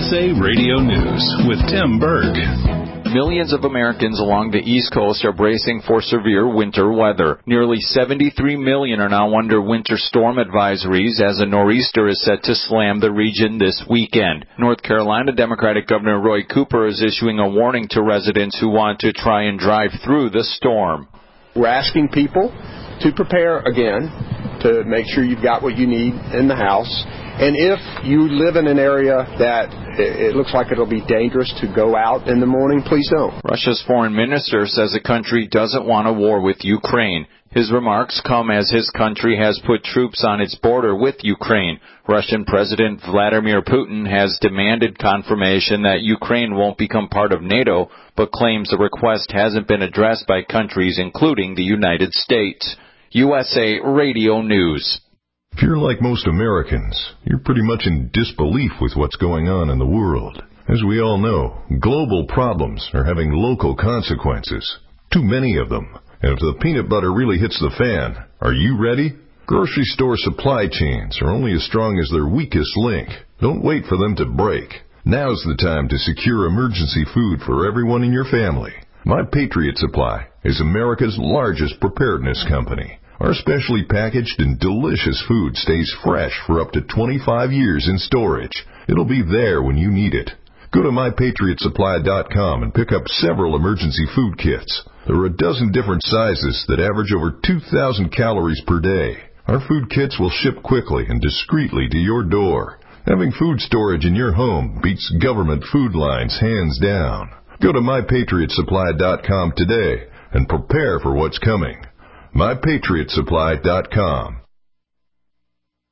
USA Radio News with Tim Berg. Millions of Americans along the East Coast are bracing for severe winter weather. Nearly 73 million are now under winter storm advisories as a nor'easter is set to slam the region this weekend. North Carolina Democratic Governor Roy Cooper is issuing a warning to residents who want to try and drive through the storm. We're asking people to prepare again to make sure you've got what you need in the house. And if you live in an area that it looks like it'll be dangerous to go out in the morning, please don't. Russia's foreign minister says the country doesn't want a war with Ukraine. His remarks come as his country has put troops on its border with Ukraine. Russian President Vladimir Putin has demanded confirmation that Ukraine won't become part of NATO, but claims the request hasn't been addressed by countries including the United States. USA Radio News. If you're like most Americans, you're pretty much in disbelief with what's going on in the world. As we all know, global problems are having local consequences. Too many of them. And if the peanut butter really hits the fan, are you ready? Grocery store supply chains are only as strong as their weakest link. Don't wait for them to break. Now's the time to secure emergency food for everyone in your family. My Patriot Supply is America's largest preparedness company. Our specially packaged and delicious food stays fresh for up to 25 years in storage. It'll be there when you need it. Go to MyPatriotSupply.com and pick up several emergency food kits. There are a dozen different sizes that average over 2,000 calories per day. Our food kits will ship quickly and discreetly to your door. Having food storage in your home beats government food lines hands down. Go to MyPatriotSupply.com today and prepare for what's coming. MyPatriotSupply.com.